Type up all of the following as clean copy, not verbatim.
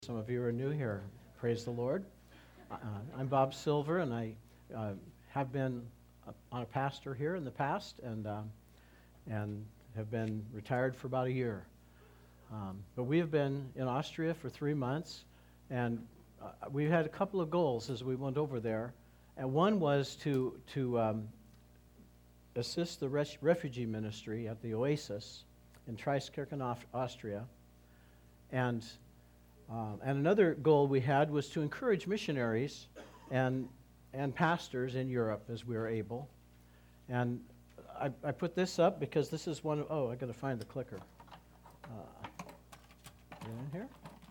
Some of you are new here. Praise the Lord. I'm Bob Silver, and I have been a pastor here in the past, and have been retired for about a year. But we have been in Austria for 3 months, and we had a couple of goals as we went over there. And one was to assist the refugee ministry at the Oasis in Traiskirchen, Austria, and another goal we had was to encourage missionaries and pastors in Europe as we were able. And I put this up because this is one of, I got to find the clicker. Get in here?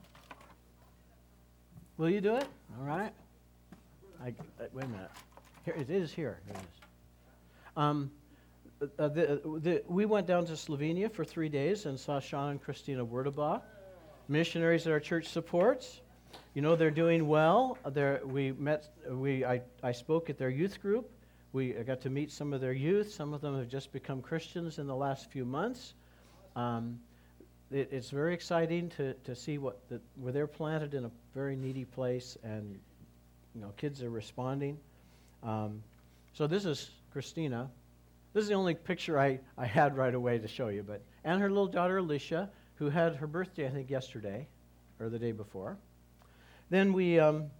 Will you do it? All right. Wait a minute. Here it is. Here it is. We went down to Slovenia for 3 days and saw Sean and Christina Werdebach, missionaries that our church supports. You know, they're doing well. I spoke at their youth group. I got to meet some of their youth. Some of them have just become Christians in the last few months. It's very exciting to see where they're planted in a very needy place, and kids are responding. So this is Christina. This is the only picture I had right away to show you, and her little daughter Alicia, who had her birthday, I think, yesterday or the day before. Then we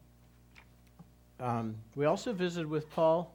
also visited with Paul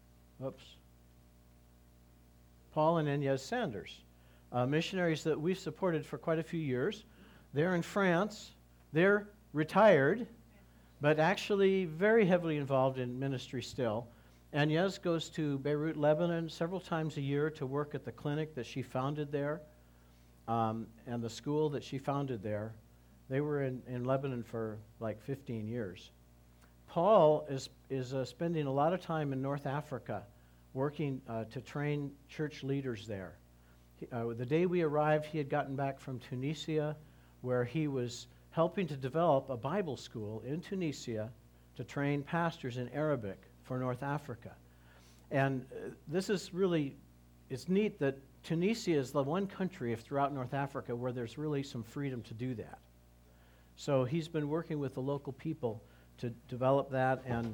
and Inez Sanders, missionaries that we've supported for quite a few years. They're in France. They're retired, but actually very heavily involved in ministry still. Inez goes to Beirut, Lebanon, several times a year to work at the clinic that she founded there. And the school that she founded there. They were in Lebanon for like 15 years. Paul is spending a lot of time in North Africa working to train church leaders there. The day we arrived, he had gotten back from Tunisia, where he was helping to develop a Bible school in Tunisia to train pastors in Arabic for North Africa. And this is really, it's neat that Tunisia is the one country throughout North Africa where there's really some freedom to do that. So he's been working with the local people to develop that, and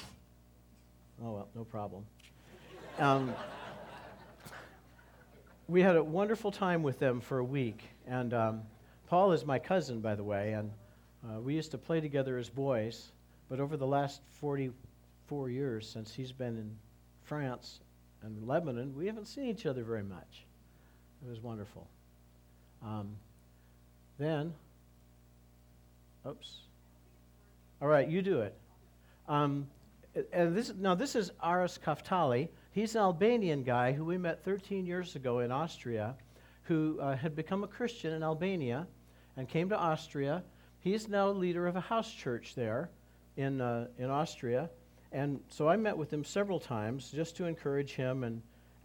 no problem. We had a wonderful time with them for a week, and Paul is my cousin, by the way, and we used to play together as boys, but over the last 44 years since he's been in France and Lebanon, we haven't seen each other very much. It was wonderful. All right, you do it. And this is Aris Kaftali. He's an Albanian guy who we met 13 years ago in Austria, who had become a Christian in Albania and came to Austria. He's now leader of a house church there in Austria. And so I met with him several times just to encourage him, and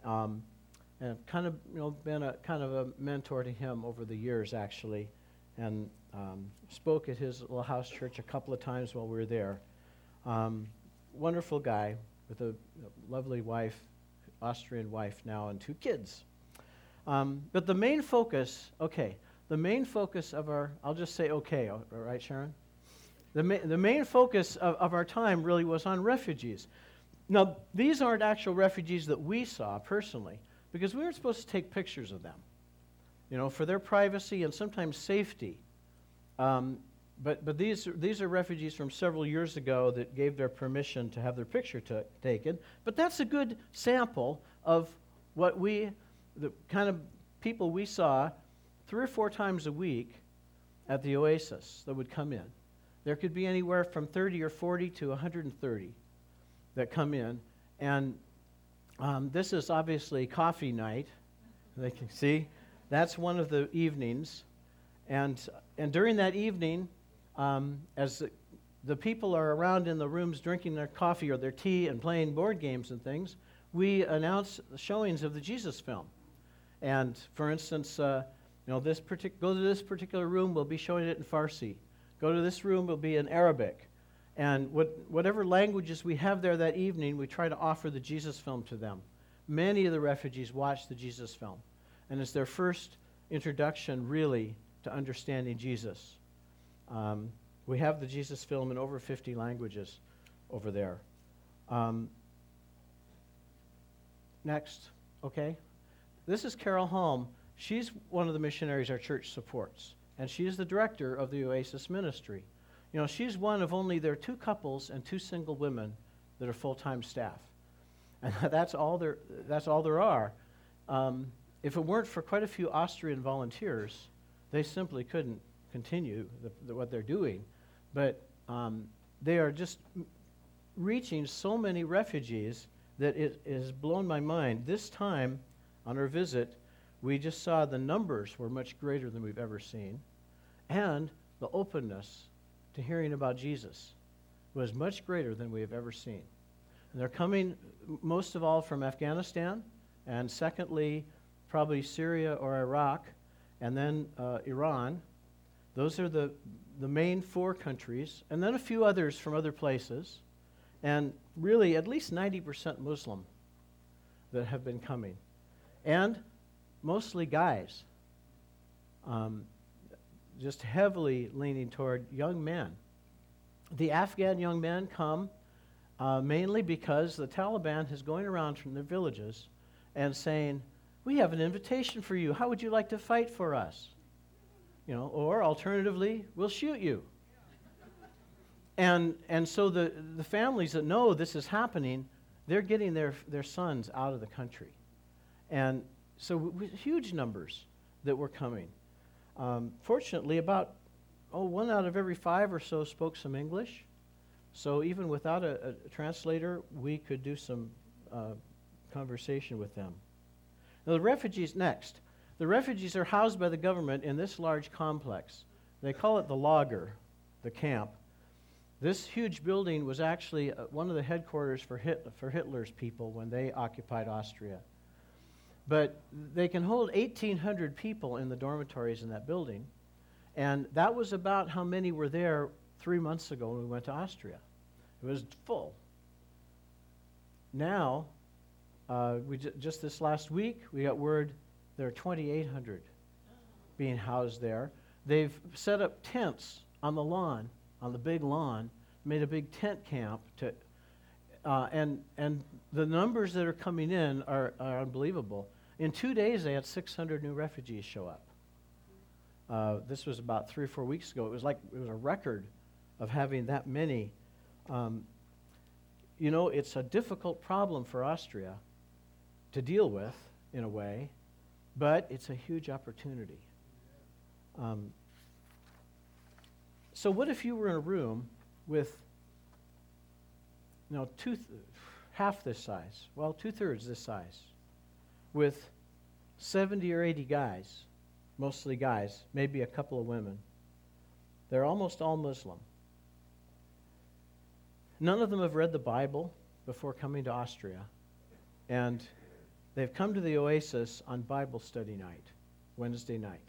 kind of been a mentor to him over the years, actually, and spoke at his little house church a couple of times while we were there. Wonderful guy with a lovely wife, Austrian wife now, and 2 kids. But the main focus of our, I'll just say okay, all right, Sharon? The main focus of our time really was on refugees. Now, these aren't actual refugees that we saw personally, because we weren't supposed to take pictures of them, for their privacy and sometimes safety. But these are refugees from several years ago that gave their permission to have their picture taken. But that's a good sample of the kind of people we saw 3 or 4 times a week at the Oasis that would come in. There could be anywhere from 30 or 40 to 130 that come in. And this is obviously coffee night. They can see. That's one of the evenings. And during that evening, as the people are around in the rooms drinking their coffee or their tea and playing board games and things, we announce showings of the Jesus film. And for instance, go to this particular room, we'll be showing it in Farsi. Go to this room, it'll be in Arabic. And whatever languages we have there that evening, we try to offer the Jesus film to them. Many of the refugees watch the Jesus film, and it's their first introduction, really, to understanding Jesus. We have the Jesus film in over 50 languages over there. Next, okay? This is Carol Holm. She's one of the missionaries our church supports, and she's the director of the Oasis Ministry. You know, she's one of only, there are 2 couples and 2 single women that are full-time staff. And that's all there are. If it weren't for quite a few Austrian volunteers, they simply couldn't continue what they're doing. But they are just reaching so many refugees that it has blown my mind. This time, on our visit, we just saw the numbers were much greater than we've ever seen, and the openness to hearing about Jesus was much greater than we have ever seen. And they're coming most of all from Afghanistan, and secondly, probably Syria or Iraq, and then Iran. Those are the main 4 countries, and then a few others from other places, and really at least 90% Muslim that have been coming. And mostly guys, just heavily leaning toward young men. The Afghan young men come mainly because the Taliban is going around from their villages and saying, "We have an invitation for you. How would you like to fight for us?" You know, or alternatively, "We'll shoot you." And so the families that know this is happening, they're getting their sons out of the country. And so huge numbers that were coming. Fortunately, about 1 out of every 5 or so spoke some English. So even without a translator, we could do some conversation with them. Now the refugees next. The refugees are housed by the government in this large complex. They call it the Lager, the camp. This huge building was actually one of the headquarters for Hitler's people when they occupied Austria. But they can hold 1,800 people in the dormitories in that building, and that was about how many were there 3 months ago when we went to Austria. It was full. Now, just this last week, we got word there are 2,800 being housed there. They've set up tents on the lawn, on the big lawn, made a big tent camp and the numbers that are coming in are unbelievable. In 2 days, they had 600 new refugees show up. This was about 3 or 4 weeks ago. It was a record of having that many. You know, it's a difficult problem for Austria to deal with, in a way, but it's a huge opportunity. So what if you were in a room with, half this size, 2/3 this size, with 70 or 80 guys, mostly guys, maybe a couple of women. They're almost all Muslim. None of them have read the Bible before coming to Austria, and they've come to the Oasis on Bible study night, Wednesday night.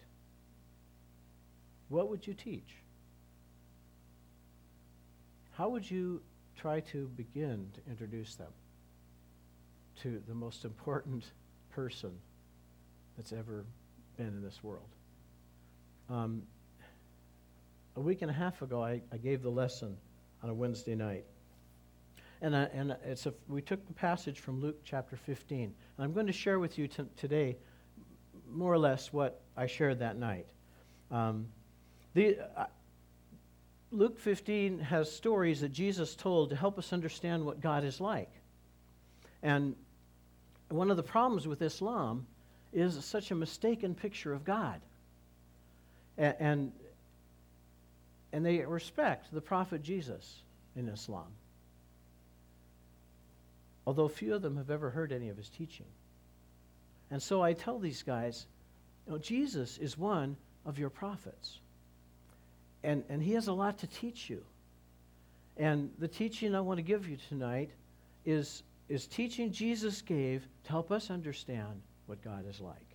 What would you teach? How would you try to begin to introduce them to the most important person that's ever been in this world? A week and a half ago, I gave the lesson on a Wednesday night. And we took the passage from Luke chapter 15. And I'm going to share with you today more or less what I shared that night. Luke 15 has stories that Jesus told to help us understand what God is like. And one of the problems with Islam is such a mistaken picture of God. And they respect the prophet Jesus in Islam, although few of them have ever heard any of his teaching. And so I tell these guys, Jesus is one of your prophets. And he has a lot to teach you. And the teaching I want to give you tonight is teaching Jesus gave to help us understand what God is like.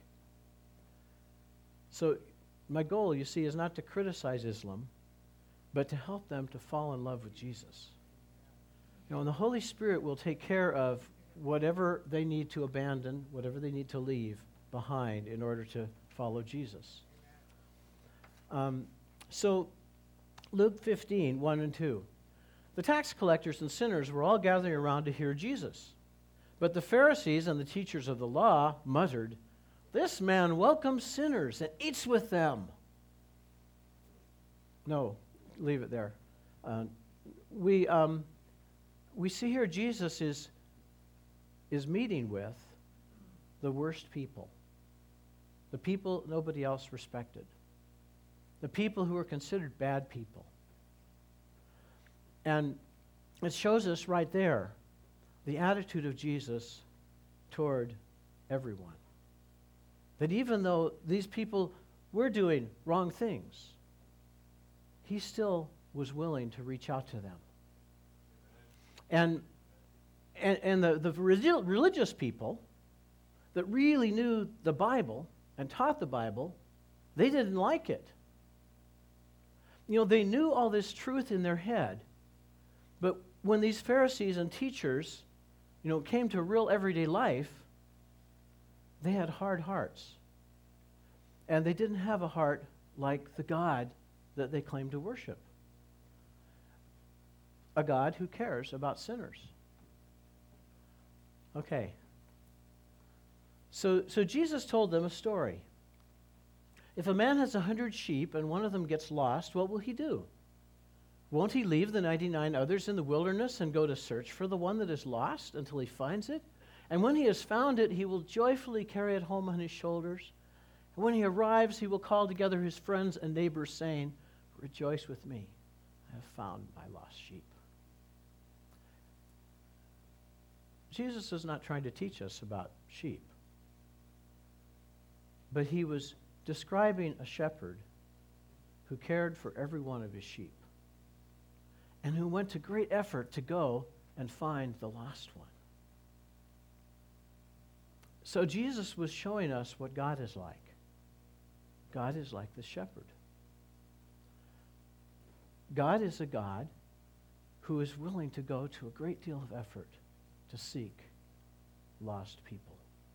So my goal, you see, is not to criticize Islam, but to help them to fall in love with Jesus. And the Holy Spirit will take care of whatever they need to abandon, whatever they need to leave behind in order to follow Jesus. So Luke 15, 1 and 2. The tax collectors and sinners were all gathering around to hear Jesus. But the Pharisees and the teachers of the law muttered, "This man welcomes sinners and eats with them." No, leave it there. We see here Jesus is meeting with the worst people, the people nobody else respected, the people who were considered bad people. And it shows us right there the attitude of Jesus toward everyone. That even though these people were doing wrong things, he still was willing to reach out to them. And the religious people that really knew the Bible and taught the Bible, they didn't like it. They knew all this truth in their head, but when these Pharisees and teachers, came to real everyday life, they had hard hearts. And they didn't have a heart like the God that they claimed to worship. A God who cares about sinners. Okay. So Jesus told them a story. If a man has 100 sheep and one of them gets lost, what will he do? Won't he leave the 99 others in the wilderness and go to search for the one that is lost until he finds it? And when he has found it, he will joyfully carry it home on his shoulders. And when he arrives, he will call together his friends and neighbors, saying, "Rejoice with me, I have found my lost sheep." Jesus is not trying to teach us about sheep, but he was describing a shepherd who cared for every one of his sheep and who went to great effort to go and find the lost one. So Jesus was showing us what God is like. God is like the shepherd. God is a God who is willing to go to a great deal of effort to seek lost people.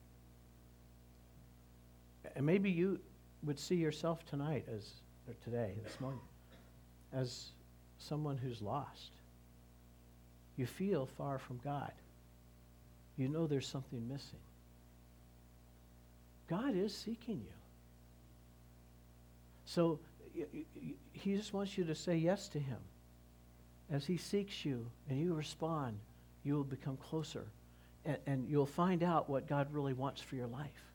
And maybe you would see yourself tonight or today, this morning, as someone who's lost. You feel far from God. You know there's something missing. God is seeking you. So he just wants you to say yes to him. As he seeks you and you respond, you will become closer and you'll find out what God really wants for your life.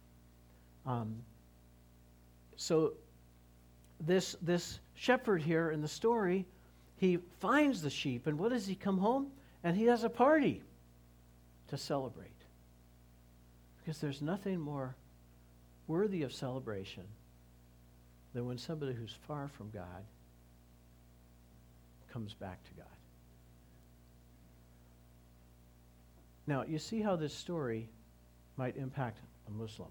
So this shepherd here in the story, he finds the sheep, and what does he come home? And he has a party to celebrate. Because there's nothing more worthy of celebration than when somebody who's far from God comes back to God. Now, you see how this story might impact a Muslim.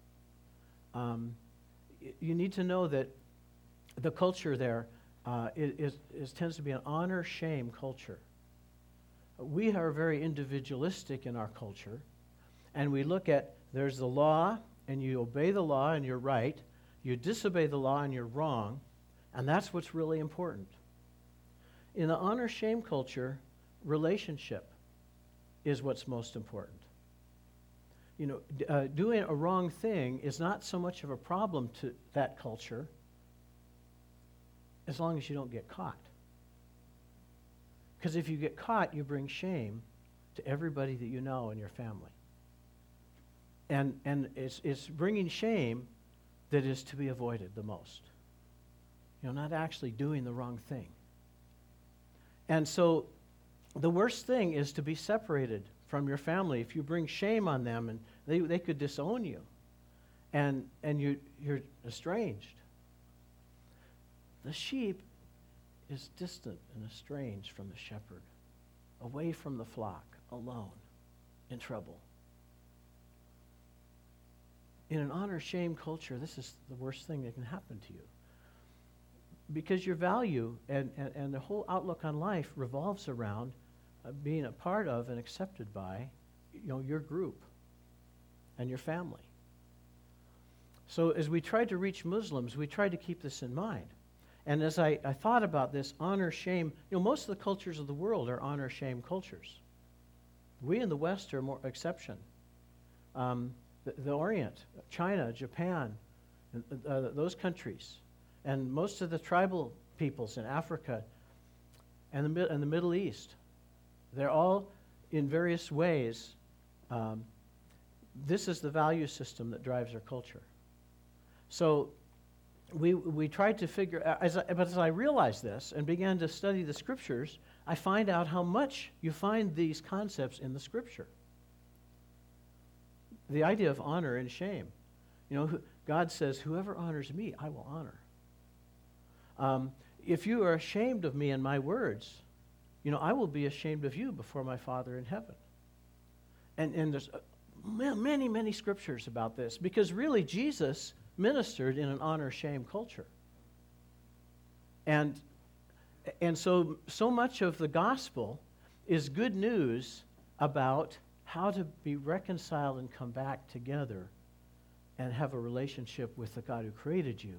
You need to know that the culture there tends to be an honor-shame culture. We are very individualistic in our culture, and we look at there's the law, and you obey the law, and you're right. You disobey the law, and you're wrong, and that's what's really important. In the honor-shame culture, relationship is what's most important. Doing a wrong thing is not so much of a problem to that culture as long as you don't get caught. Because if you get caught, you bring shame to everybody that you know in your family. And it's bringing shame that is to be avoided the most. Not actually doing the wrong thing. And so the worst thing is to be separated from your family. If you bring shame on them, and they could disown you, and you're estranged. The sheep is distant and estranged from the shepherd, away from the flock, alone, in trouble. In an honor-shame culture, this is the worst thing that can happen to you. Because your value and the whole outlook on life revolves around being a part of and accepted by your group and your family. So as we try to reach Muslims, we try to keep this in mind. And as I thought about this, honor, shame, most of the cultures of the world are honor, shame cultures. We in the West are more exception. The Orient, China, Japan, those countries, and most of the tribal peoples in Africa and the Middle East, they're all in various ways. This is the value system that drives our culture. So we tried to figure out, but as I realized this and began to study the scriptures, I find out how much you find these concepts in the scripture. The idea of honor and shame. God says, whoever honors me, I will honor. If you are ashamed of me and my words, I will be ashamed of you before my Father in heaven. And there's many, many scriptures about this, because really Jesus ministered in an honor-shame culture. And so much of the gospel is good news about how to be reconciled and come back together and have a relationship with the God who created you.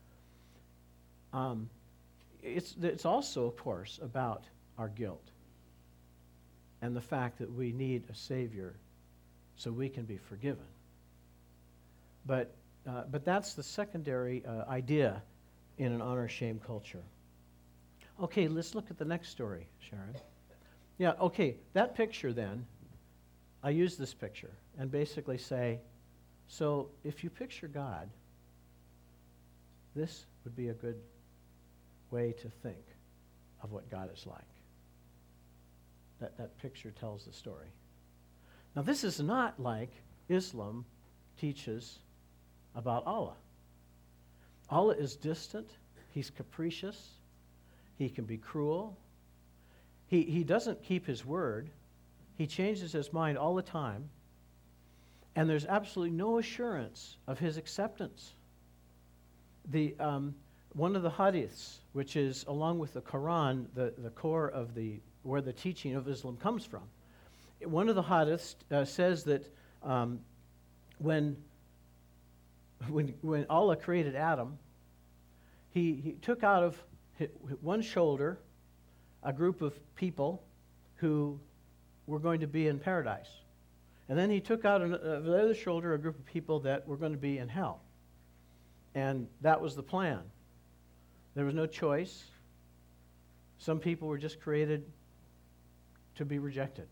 It's also, of course, about our guilt and the fact that we need a Savior so we can be forgiven. But that's the secondary idea in an honor-shame culture. Okay, let's look at the next story, Sharon. Yeah, okay, that picture then, I use this picture and basically say, so if you picture God, this would be a good way to think of what God is like. That picture tells the story. Now, this is not like Islam teaches about Allah. Allah is distant. He's capricious. He can be cruel. He doesn't keep his word. He changes his mind all the time. And there's absolutely no assurance of his acceptance. One of the hadiths, which is, along with the Quran, the core of where the teaching of Islam comes from, one of the hadiths says that when Allah created Adam, he took out of one shoulder a group of people who were going to be in paradise. And then he took out of the other shoulder a group of people that were going to be in hell. And that was the plan. There was no choice. Some people were just created to be rejected.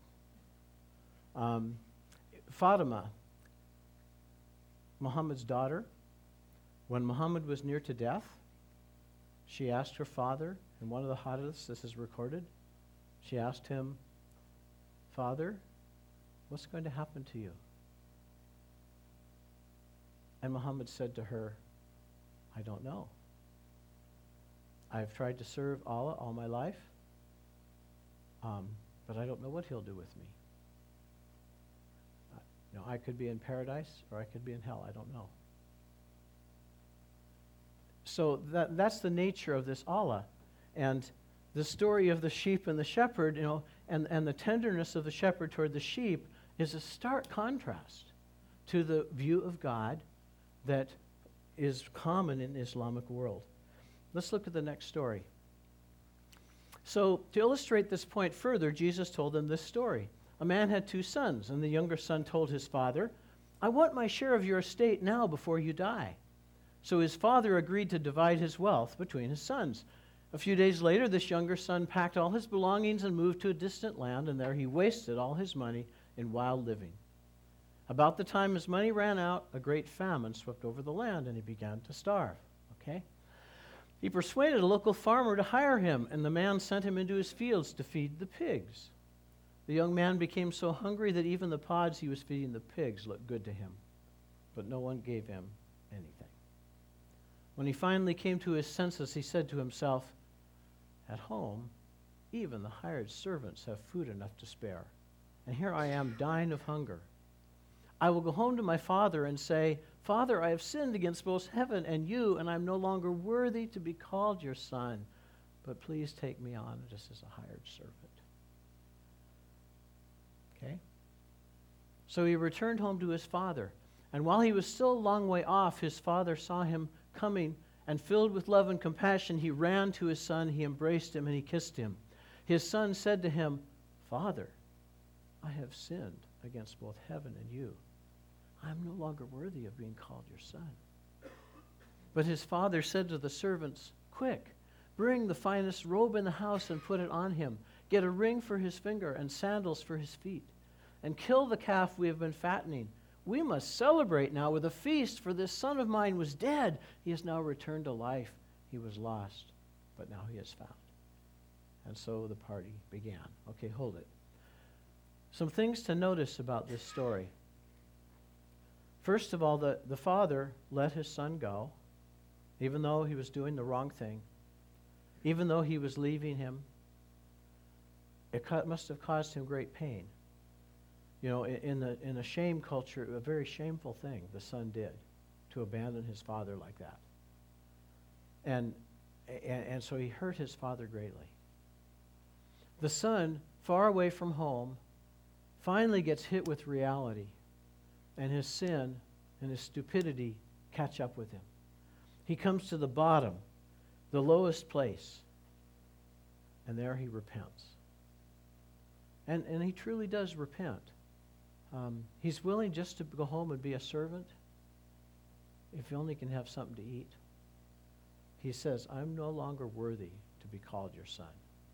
Fatima, Muhammad's daughter, when Muhammad was near to death, she asked her father, in one of the hadiths, this is recorded, she asked him, "Father, what's going to happen to you?" And Muhammad said to her, "I don't know. I've tried to serve Allah all my life, but I don't know what he'll do with me. I could be in paradise or I could be in hell. I don't know." So that's the nature of this Allah. And the story of the sheep and the shepherd, and the tenderness of the shepherd toward the sheep is a stark contrast to the view of God that is common in the Islamic world. Let's look at the next story. So to illustrate this point further, Jesus told them this story. A man had 2 sons, and the younger son told his father, "I want my share of your estate now before you die." So his father agreed to divide his wealth between his sons. A few days later, this younger son packed all his belongings and moved to a distant land, and there he wasted all his money in wild living. About the time his money ran out, a great famine swept over the land, and he began to starve. Okay? He persuaded a local farmer to hire him, and the man sent him into his fields to feed the pigs. The young man became so hungry that even the pods he was feeding the pigs looked good to him, but no one gave him anything. When he finally came to his senses, he said to himself, "At home, even the hired servants have food enough to spare, and here I am dying of hunger. I will go home to my father and say, 'Father, I have sinned against both heaven and you, and I am no longer worthy to be called your son, but please take me on just as a hired servant.'" Okay? So he returned home to his father, and while he was still a long way off, his father saw him coming And filled with love and compassion, he ran to his son, he embraced him, and he kissed him. His son said to him, "Father, I have sinned against both heaven and you. I am no longer worthy of being called your son." But his father said to the servants, "Quick, bring the finest robe in the house and put it on him. Get a ring for his finger and sandals for his feet. And kill the calf we have been fattening. We must celebrate now with a feast, for this son of mine was dead. He is now returned to life. He was lost, but now he is found." And so the party began. Okay, hold it. Some things to notice about this story. First of all, the father let his son go, even though he was doing the wrong thing, even though he was leaving him. It must have caused him great pain. You know, in a shame culture, a very shameful thing the son did, to abandon his father like that. And so he hurt his father greatly. The son, far away from home, finally gets hit with reality, and his sin and his stupidity catch up with him. He comes to the bottom, the lowest place, and there he repents. And he truly does repent. He's willing just to go home and be a servant if he only can have something to eat. He says, "I'm no longer worthy to be called your son."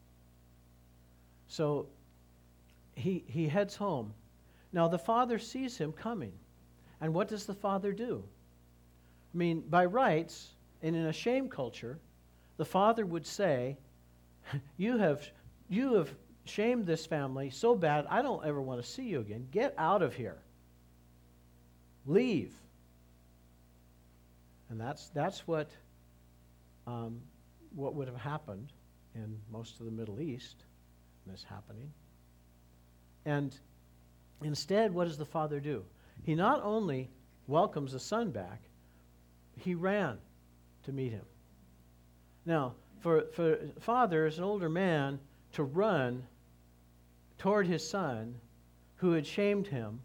So he heads home. Now the father sees him coming. And what does the father do? I mean, by rights, and in a shame culture, the father would say, you have shamed this family so bad, I don't ever want to see you again. Get out of here. Leave. And that's what would have happened in most of the Middle East, this happening. And instead, what does the father do? He not only welcomes the son back, he ran to meet him. Now, for father, as an older man, to run toward his son who had shamed him,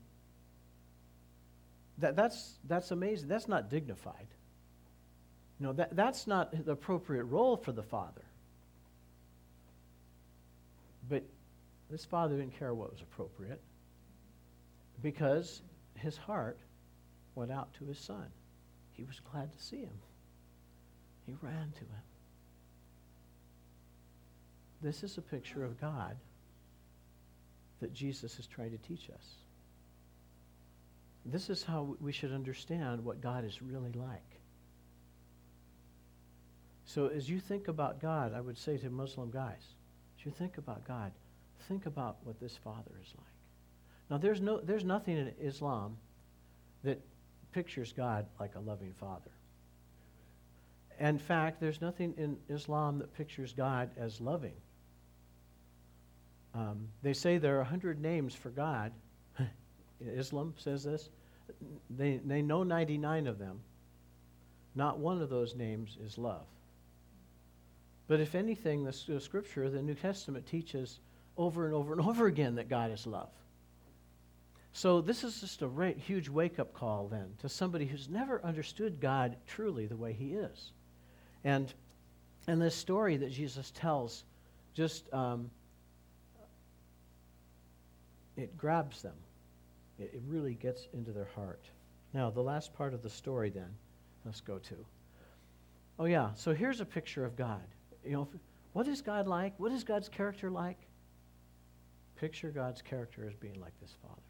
that's amazing. That's not dignified. No, that's not the appropriate role for the father. But this father didn't care what was appropriate, because his heart went out to his son. He was glad to see him. He ran to him. This is a picture of God that Jesus is trying to teach us. This is how we should understand what God is really like. So as you think about God, I would say to Muslim guys, as you think about God, think about what this father is like. Now, there's nothing in Islam that pictures God like a loving father. In fact, there's nothing in Islam that pictures God as loving. They say there are 100 names for God. Islam says this. They know 99 of them. Not one of those names is love. But if anything, the Scripture, the New Testament, teaches over and over and over again that God is love. So this is just a huge wake-up call then to somebody who's never understood God truly the way he is. And this story that Jesus tells just, it grabs them. It really gets into their heart. Now, the last part of the story then, let's go to. Oh yeah, so here's a picture of God. You know, what is God like? What is God's character like? Picture God's character as being like this father.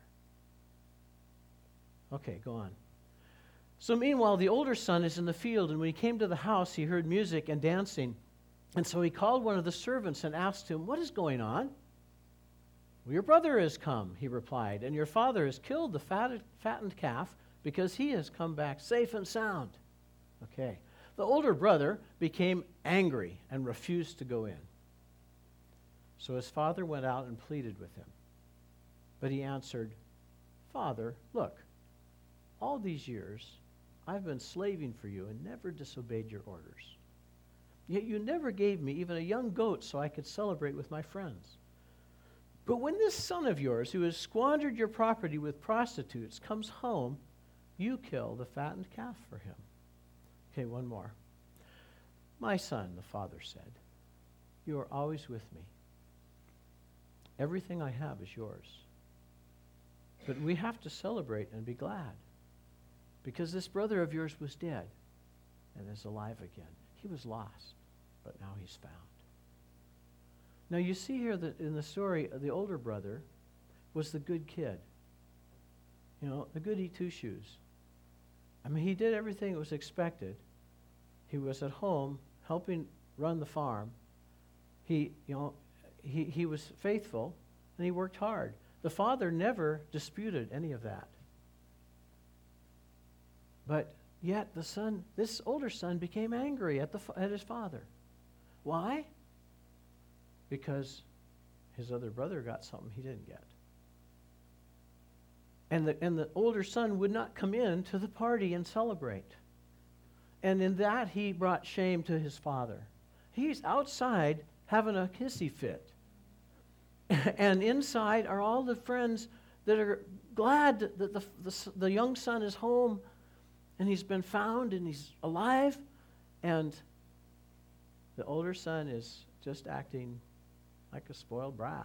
Okay, go on. So meanwhile, the older son is in the field, and when he came to the house, he heard music and dancing. And so he called one of the servants and asked him, "What is going on?" "Well, your brother has come," he replied, "and your father has killed the fattened calf because he has come back safe and sound." Okay. The older brother became angry and refused to go in. So his father went out and pleaded with him. But he answered, "Father, look, all these years I've been slaving for you and never disobeyed your orders. Yet you never gave me even a young goat so I could celebrate with my friends. But when this son of yours, who has squandered your property with prostitutes, comes home, you kill the fattened calf for him." Okay, one more. "My son," the father said, "you are always with me. Everything I have is yours. But we have to celebrate and be glad, because this brother of yours was dead and is alive again. He was lost, but now he's found." Now you see here that in the story, the older brother was the good kid. The goody two-shoes. I mean, he did everything that was expected. He was at home helping run the farm. He was faithful, and he worked hard. The father never disputed any of that. But yet this older son became angry at his father. Why? Because his other brother got something he didn't get. And the older son would not come in to the party and celebrate. And in that, he brought shame to his father. He's outside having a hissy fit. And inside are all the friends that are glad that the young son is home and he's been found and he's alive. And the older son is just acting like a spoiled brat.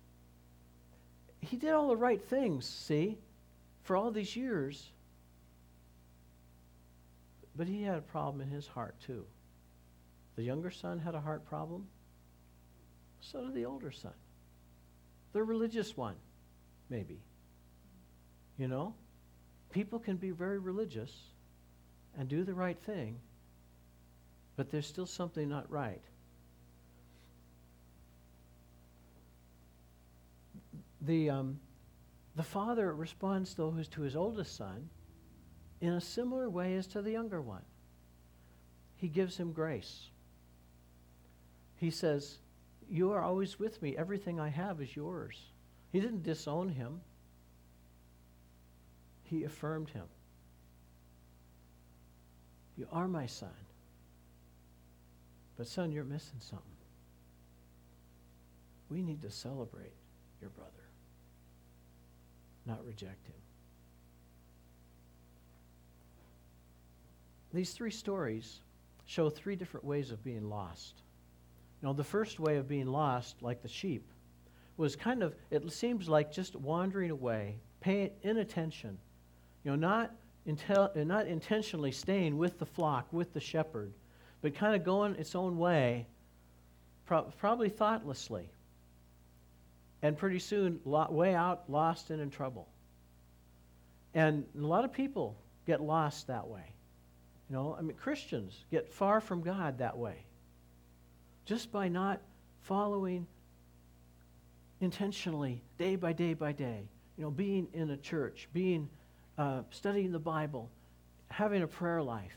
He did all the right things, see, for all these years. But he had a problem in his heart too. The younger son had a heart problem. So did the older son. The religious one, maybe. People can be very religious and do the right thing, but there's still something not right. The father responds, though, to his oldest son in a similar way as to the younger one. He gives him grace. He says, "You are always with me. Everything I have is yours." He didn't disown him. He affirmed him. "You are my son. But son, you're missing something. We need to celebrate your brother, not reject him." These three stories show three different ways of being lost. The first way of being lost, like the sheep, was it seems like just wandering away, paying inattention, not intentionally staying with the flock, with the shepherd, but kind of going its own way, probably thoughtlessly. And pretty soon, way out, lost and in trouble. And a lot of people get lost that way. Christians get far from God that way. Just by not following intentionally, day by day by day. Being in a church, studying the Bible, having a prayer life.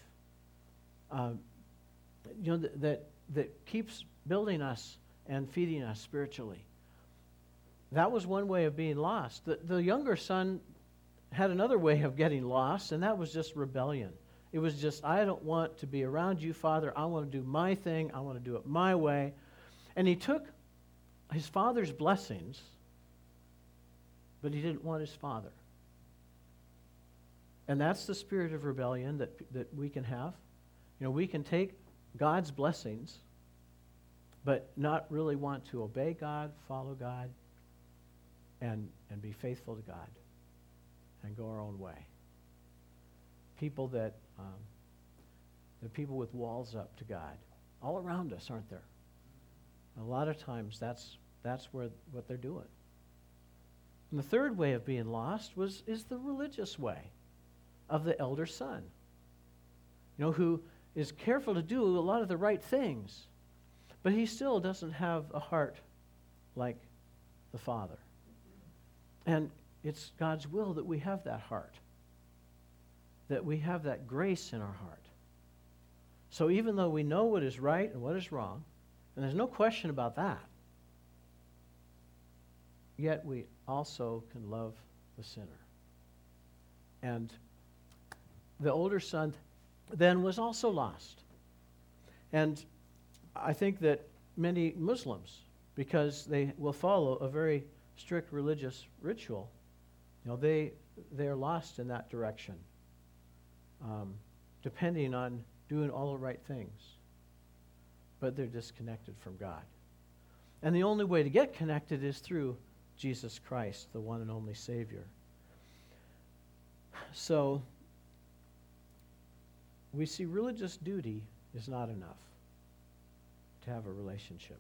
That keeps building us and feeding us spiritually. That was one way of being lost. The younger son had another way of getting lost, and that was just rebellion. It was just, "I don't want to be around you, Father. I want to do my thing. I want to do it my way." And he took his father's blessings, but he didn't want his father. And that's the spirit of rebellion that we can have. We can take God's blessings, but not really want to obey God, follow God, and be faithful to God, and go our own way. People the people with walls up to God, all around us, aren't there? A lot of times that's what they're doing. And the third way of being lost is the religious way of the elder son, who is careful to do a lot of the right things, but he still doesn't have a heart like the father. And it's God's will that we have that heart, that we have that grace in our heart. So even though we know what is right and what is wrong, and there's no question about that, yet we also can love the sinner. And the older son then was also lost. And I think that many Muslims, because they will follow a very strict religious ritual, they're lost in that direction, depending on doing all the right things. but they're disconnected from God. And the only way to get connected is through Jesus Christ, the one and only Savior. So, we see religious duty is not enough to have a relationship.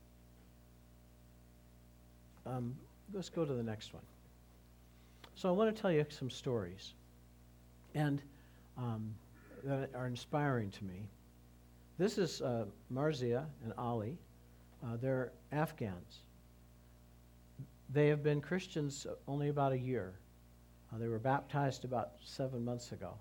Let's go to the next one. So I want to tell you some stories, and that are inspiring to me. This is Marzia and Ali. They're Afghans. They have been Christians only about a year. They were baptized about 7 months ago.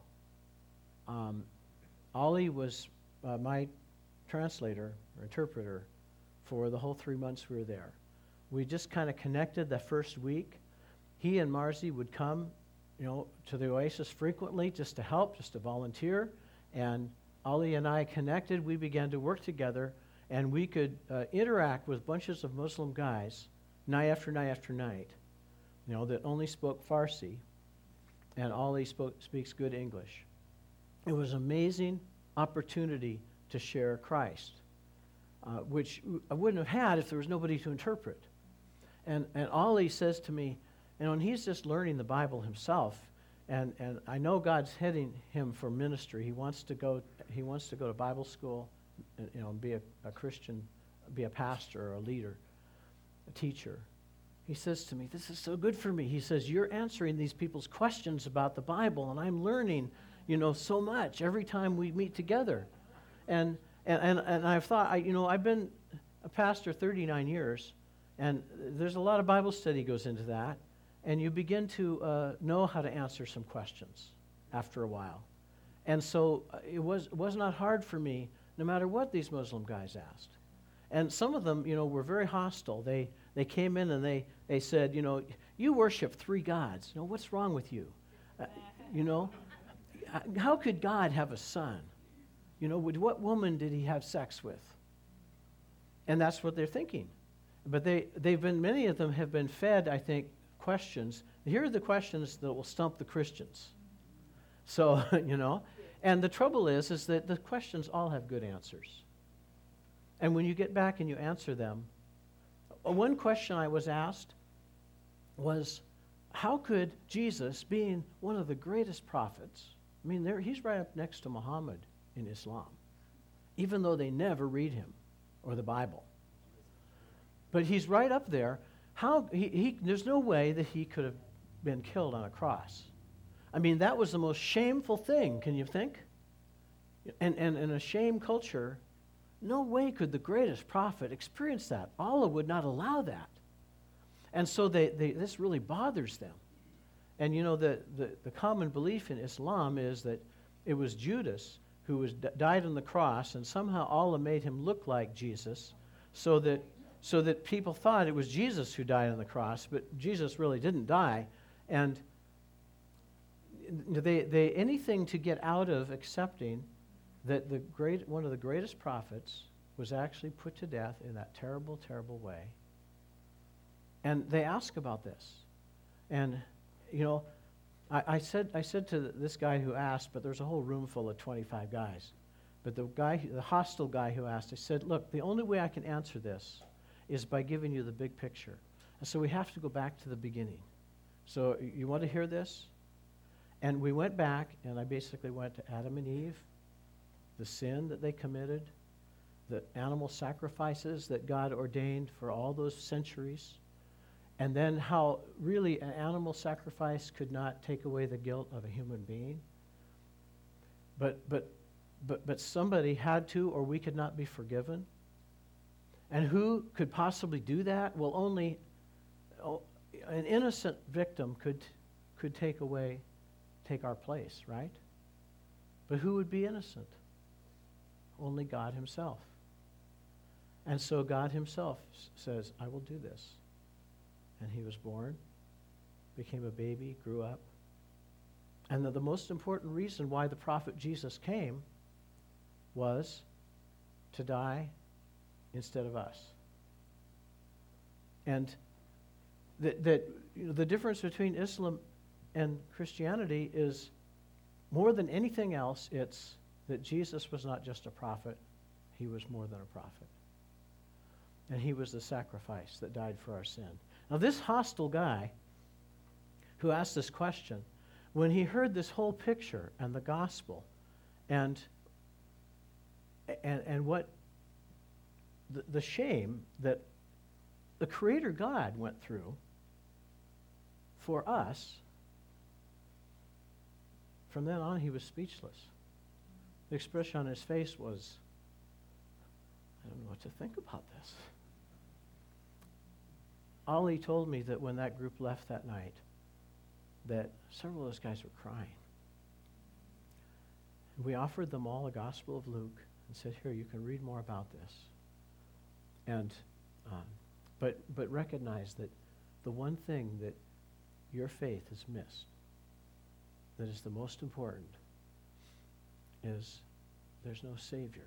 Ali was my translator or interpreter for the whole 3 months we were there. We just kind of connected the first week. He and Marzi would come, to the Oasis frequently just to help, just to volunteer. And Ali and I connected. We began to work together, and we could interact with bunches of Muslim guys night after night after night, that only spoke Farsi, and Ali speaks good English. It was an amazing opportunity to share Christ, which I wouldn't have had if there was nobody to interpret. And Ali says to me, and he's just learning the Bible himself, and I know God's heading him for ministry. He wants to go to Bible school, and be a Christian, be a pastor or a leader, a teacher. He says to me, "This is so good for me." He says, "You're answering these people's questions about the Bible, and I'm learning, so much every time we meet together." And I've thought, I've been a pastor 39 years, and there's a lot of Bible study goes into that, and you begin to know how to answer some questions after a while. And so it was not hard for me, no matter what these Muslim guys asked. And some of them, were very hostile. They came in and they said, "You worship 3 gods. What's wrong with you? How could God have a son? With what woman did he have sex with?" And that's what they're thinking. But many of them have been fed, I think, questions. Here are the questions that will stump the Christians. So, and the trouble is that the questions all have good answers. And when you get back and you answer them, one question I was asked was, how could Jesus, being one of the greatest prophets, he's right up next to Muhammad in Islam, even though they never read him or the Bible. But he's right up there. There's no way that he could have been killed on a cross. That was the most shameful thing, can you think? And in a shame culture, no way could the greatest prophet experience that. Allah would not allow that. And so this really bothers them. And the common belief in Islam is that it was Judas who died on the cross, and somehow Allah made him look like Jesus, so that people thought it was Jesus who died on the cross, but Jesus really didn't die. And they anything to get out of accepting that one of the greatest prophets was actually put to death in that terrible, terrible way. And they ask about this. And, I said to this guy who asked, but there's a whole room full of 25 guys. But the hostile guy who asked, I said, "Look, the only way I can answer this is by giving you the big picture. And so we have to go back to the beginning. So you want to hear this?" And we went back, and I basically went to Adam and Eve, the sin that they committed, the animal sacrifices that God ordained for all those centuries, and then how really an animal sacrifice could not take away the guilt of a human being. But somebody had to, or we could not be forgiven. And who could possibly do that? Well, only an innocent victim could take our place, right? But who would be innocent? Only God himself. And so God himself says, "I will do this." And he was born, became a baby, grew up. And the most important reason why the prophet Jesus came was to die instead of us. And the difference between Islam and Christianity is, more than anything else, it's that Jesus was not just a prophet, he was more than a prophet. And he was the sacrifice that died for our sin. Now, this hostile guy who asked this question, when he heard this whole picture and the gospel and what the shame that the Creator God went through for us, from then on he was speechless. The expression on his face was, I don't know what to think about this. Ollie told me that when that group left that night, that several of those guys were crying. We offered them all a Gospel of Luke and said, here, you can read more about this. And but recognize that the one thing that your faith has missed, that is the most important, is there's no Savior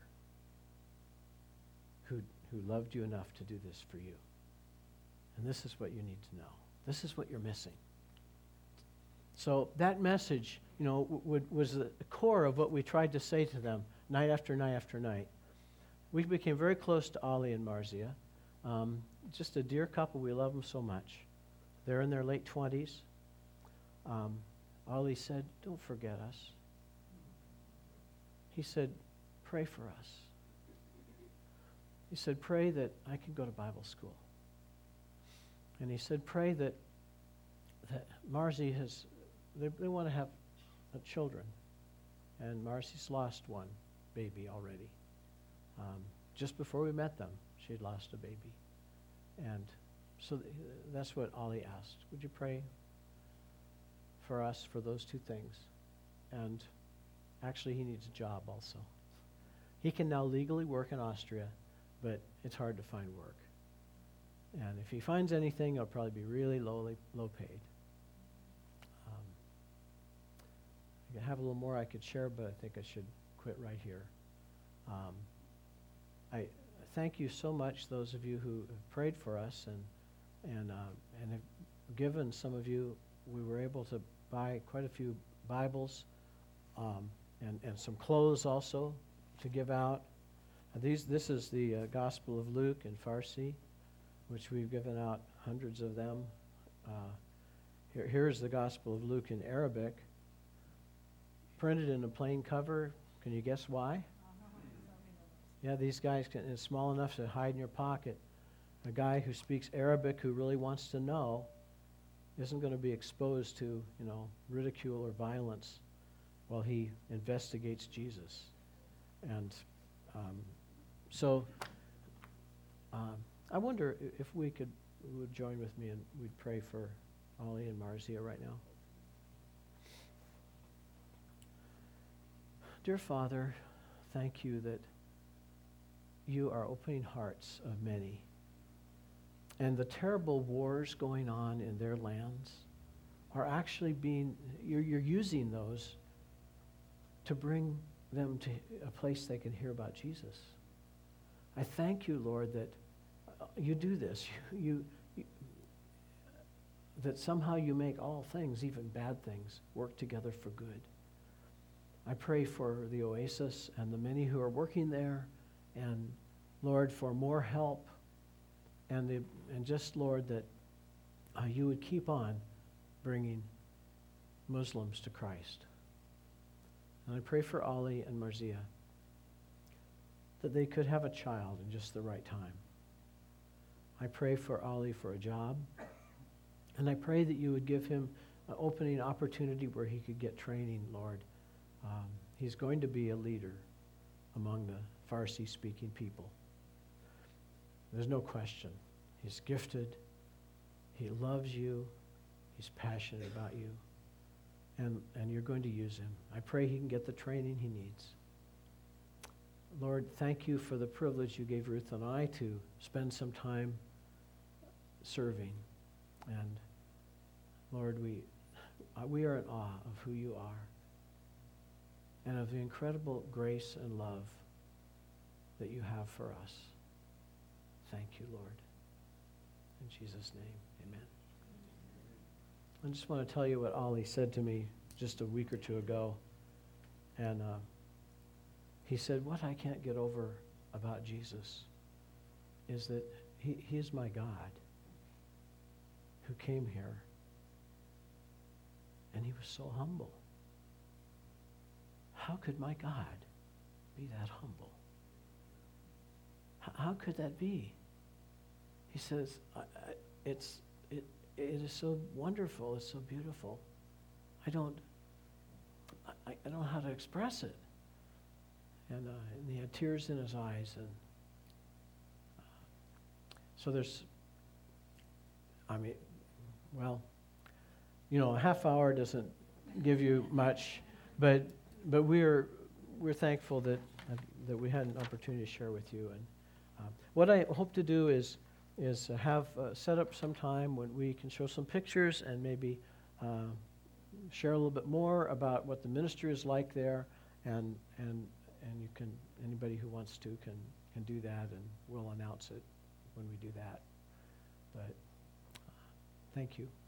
who loved you enough to do this for you. And this is what you need to know. This is what you're missing. So that message, was the core of what we tried to say to them night after night after night. We became very close to Ollie and Marzia. Just a dear couple. We love them so much. They're in their late 20s. Ollie said, don't forget us. He said, pray for us. He said, pray that I can go to Bible school. And he said, pray that Marzi they want to have children. And Marcy's lost one baby already. Just before we met them, she had lost a baby. And so that's what Ollie asked. Would you pray for us for those two things? And actually, he needs a job also. He can now legally work in Austria, but it's hard to find work. And if he finds anything, it'll probably be really low paid. I have a little more I could share, but I think I should quit right here. I thank you so much, those of you who have prayed for us and have given. Some of you, we were able to buy quite a few Bibles and some clothes also to give out. This is the Gospel of Luke in Farsi, which we've given out hundreds of them. Here's the Gospel of Luke in Arabic, printed in a plain cover. Can you guess why? Yeah, these guys it's small enough to hide in your pocket. A guy who speaks Arabic who really wants to know isn't going to be exposed to, ridicule or violence while he investigates Jesus. And so I wonder if we would join with me and we'd pray for Ollie and Marzia right now. Dear Father, thank you that you are opening hearts of many. And the terrible wars going on in their lands are actually you're using those to bring them to a place they can hear about Jesus. I thank you, Lord, that you do this. That somehow you make all things, even bad things, work together for good. I pray for the Oasis and the many who are working there, and Lord, for more help, and just, Lord, that you would keep on bringing Muslims to Christ. And I pray for Ollie and Marzia, that they could have a child in just the right time. I pray for Ollie for a job, and I pray that you would give him an opening opportunity where he could get training, Lord. He's going to be a leader among the Farsi-speaking people. There's no question. He's gifted. He loves you. He's passionate about you. And you're going to use him. I pray he can get the training he needs. Lord, thank you for the privilege you gave Ruth and I to spend some time serving. And Lord, we are in awe of who you are and of the incredible grace and love that you have for us. Thank you, Lord. In Jesus' name, amen. I just want to tell you what Ollie said to me just a week or two ago. And he said, what I can't get over about Jesus is that he is my God who came here, and he was so humble. How could my God be that humble? How could that be? He says, it is so wonderful, it's so beautiful. I don't know how to express it. And he had tears in his eyes. And so there's, a half hour doesn't give you much, but we're thankful that we had an opportunity to share with you. And what I hope to do is have set up some time when we can show some pictures and maybe share a little bit more about what the ministry is like there, and you can, anybody who wants to can do that, and we'll announce it when we do that. But thank you.